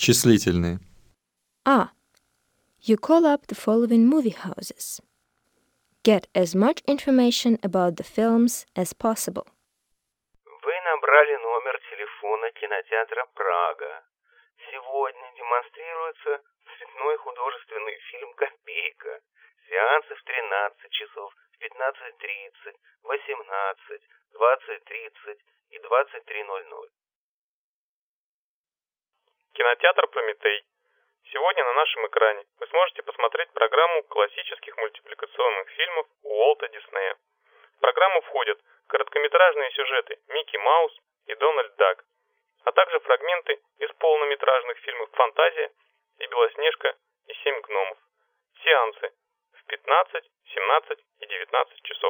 Числительные. A. You call up the following movie houses. Get as much information about the films as possible. Вы набрали номер телефона кинотеатра «Прага». Сегодня демонстрируется цветной художественный фильм «Копейка». Сеансы в 13 часов, в 15:30, 18, 20:30 и 23:00. Кинотеатр «Прометей». Сегодня на нашем экране вы сможете посмотреть программу классических мультипликационных фильмов Уолта Диснея. В программу входят короткометражные сюжеты «Микки Маус» и «Дональд Дак», а также фрагменты из полнометражных фильмов «Фантазия» и «Белоснежка и 7 гномов». Сеансы в 15, 17 и 19 часов.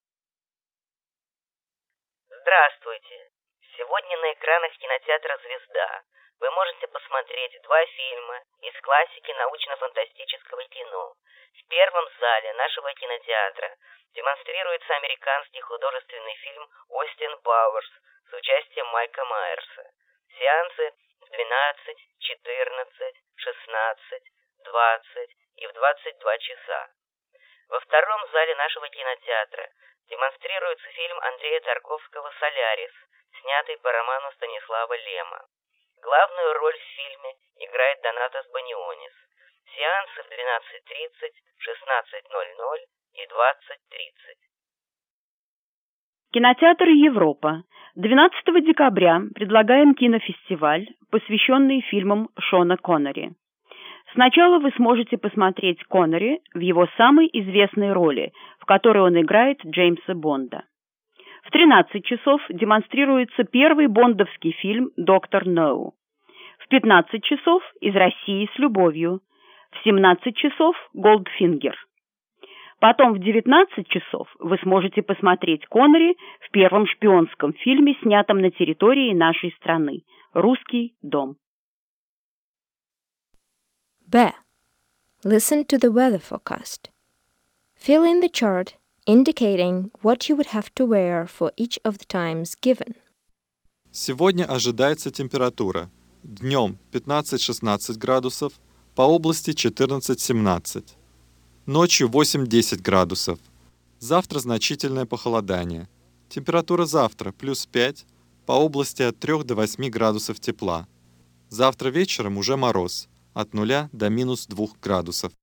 Здравствуйте! Сегодня на экранах кинотеатра «Звезда» вы можете посмотреть 2 фильма из классики научно-фантастического кино. В первом зале нашего кинотеатра демонстрируется американский художественный фильм «Остин Пауэрс» с участием Майка Майерса. Сеансы в 12, 14, 16, 20 и в 22 часа. Во втором зале нашего кинотеатра демонстрируется фильм Андрея Тарковского «Солярис», снятый по роману Станислава Лема. Главную роль в фильме играет Донатас Банионис. Сеансы в 12:30, 16:00 и 20:30. Кинотеатр «Европа». 12 декабря предлагаем кинофестиваль, посвященный фильмам Шона Коннери. Сначала вы сможете посмотреть Коннери в его самой известной роли, в которой он играет Джеймса Бонда. В 13 часов демонстрируется первый бондовский фильм «Доктор Ноу». В 15 часов «Из России с любовью». В 17 часов «Голдфингер». Потом в 19 часов вы сможете посмотреть Коннери в первом шпионском фильме, снятом на территории нашей страны «Русский дом». B. Listen to the weather forecast. Fill in the chart indicating what you would have to wear for each of the times given. Сегодня ожидается температура. Днем 15-16 градусов, по области 14-17. Ночью 8-10 градусов. Завтра значительное похолодание. Температура завтра плюс 5, по области от 3 до 8 градусов тепла. Завтра вечером уже мороз, от 0 до минус 2 градусов.